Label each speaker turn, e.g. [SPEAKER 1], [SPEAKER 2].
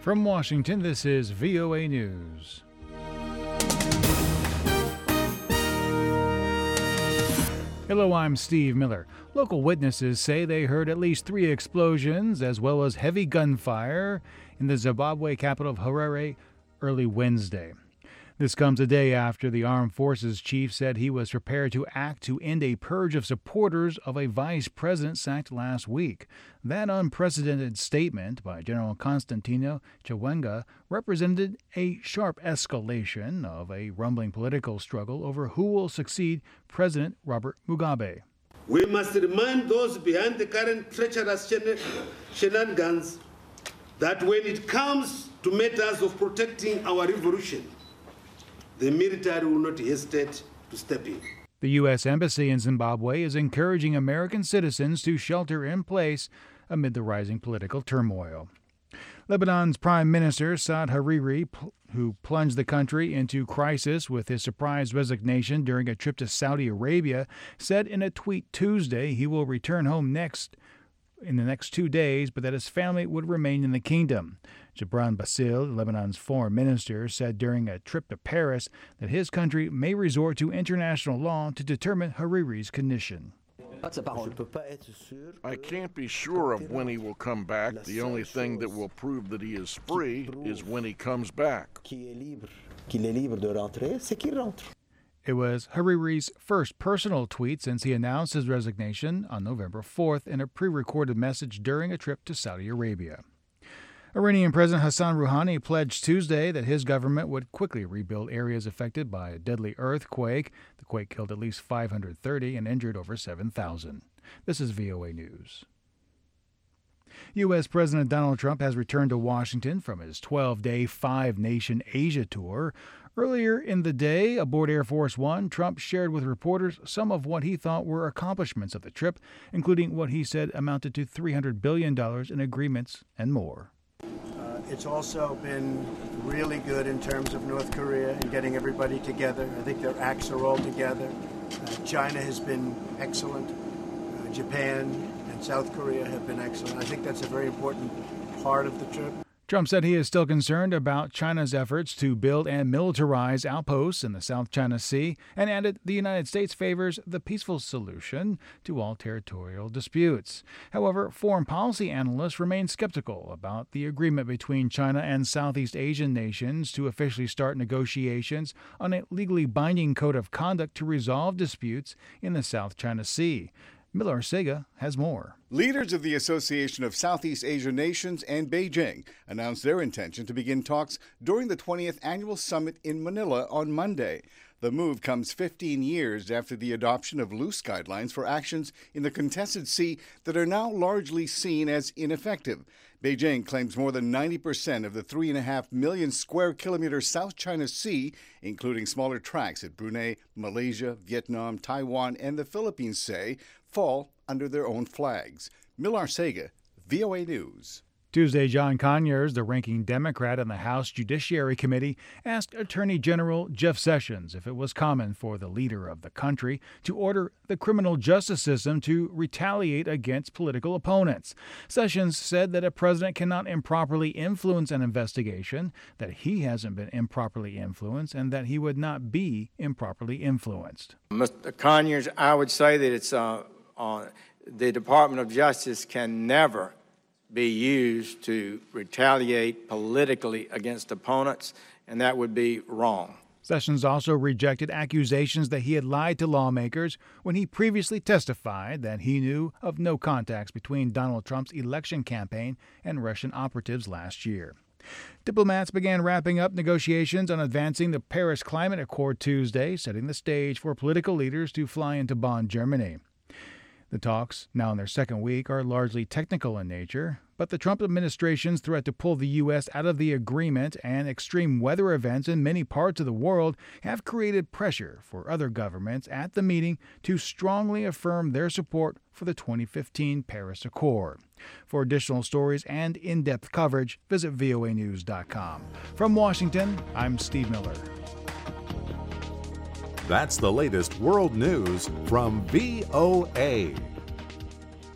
[SPEAKER 1] From Washington, this is VOA News. Hello, I'm Steve Miller. Local witnesses say they heard at least 3 explosions as well as heavy gunfire in the Zimbabwe capital of Harare early Wednesday. This comes a day after the armed forces chief said he was prepared to act to end a purge of supporters of a vice president sacked last week. That unprecedented statement by General Constantino Chiwenga represented a sharp escalation of a rumbling political struggle over who will succeed President Robert Mugabe.
[SPEAKER 2] We must remind those behind the current treacherous shenanigans that when it comes to matters of protecting our revolution, the military will not hesitate to step in.
[SPEAKER 1] The U.S. Embassy in Zimbabwe is encouraging American citizens to shelter in place amid the rising political turmoil. Lebanon's Prime Minister Saad Hariri, who plunged the country into crisis with his surprise resignation during a trip to Saudi Arabia, said in a tweet Tuesday he will return home in the next 2 days, but that his family would remain in the kingdom. Gibran Bassil, Lebanon's foreign minister, said during a trip to Paris that his country may resort to international law to determine Hariri's condition.
[SPEAKER 3] I can't be sure of when he will come back. The only thing that will prove that he is free is when he comes back.
[SPEAKER 1] It was Hariri's first personal tweet since he announced his resignation on November 4th in a pre-recorded message during a trip to Saudi Arabia. Iranian President Hassan Rouhani pledged Tuesday that his government would quickly rebuild areas affected by a deadly earthquake. The quake killed at least 530 and injured over 7,000. This is VOA News. U.S. President Donald Trump has returned to Washington from his 12-day, 5-nation Asia tour. Earlier in the day, aboard Air Force One, Trump shared with reporters some of what he thought were accomplishments of the trip, including what he said amounted to $300 billion in agreements and more.
[SPEAKER 4] It's also been really good in terms of North Korea and getting everybody together. I think their acts are all together. China has been excellent. Japan and South Korea have been excellent. I think that's a very important part of the trip.
[SPEAKER 1] Trump said he is still concerned about China's efforts to build and militarize outposts in the South China Sea and added the United States favors the peaceful solution to all territorial disputes. However, foreign policy analysts remain skeptical about the agreement between China and Southeast Asian nations to officially start negotiations on a legally binding code of conduct to resolve disputes in the South China Sea. Miller Sega has more.
[SPEAKER 5] Leaders of the Association of Southeast Asian Nations and Beijing announced their intention to begin talks during the 20th Annual Summit in Manila on Monday. The move comes 15 years after the adoption of loose guidelines for actions in the contested sea that are now largely seen as ineffective. Beijing claims more than 90% of the 3.5 million square kilometer South China Sea, including smaller tracts at Brunei, Malaysia, Vietnam, Taiwan, and the Philippines, say fall under their own flags. Millar Sega, VOA News.
[SPEAKER 1] Tuesday, John Conyers, the ranking Democrat on the House Judiciary Committee, asked Attorney General Jeff Sessions if it was common for the leader of the country to order the criminal justice system to retaliate against political opponents. Sessions said that a president cannot improperly influence an investigation, that he hasn't been improperly influenced, and that he would not be improperly influenced.
[SPEAKER 6] Mr. Conyers, I would say that it's the Department of Justice can never be used to retaliate politically against opponents, and that would be wrong.
[SPEAKER 1] Sessions also rejected accusations that he had lied to lawmakers when he previously testified that he knew of no contacts between Donald Trump's election campaign and Russian operatives last year. Diplomats began wrapping up negotiations on advancing the Paris Climate Accord Tuesday, setting the stage for political leaders to fly into Bonn, Germany. The talks, now in their second week, are largely technical in nature, but the Trump administration's threat to pull the U.S. out of the agreement and extreme weather events in many parts of the world have created pressure for other governments at the meeting to strongly affirm their support for the 2015 Paris Accord. For additional stories and in-depth coverage, visit voanews.com. From Washington, I'm Steve Miller.
[SPEAKER 7] That's the latest world news from VOA.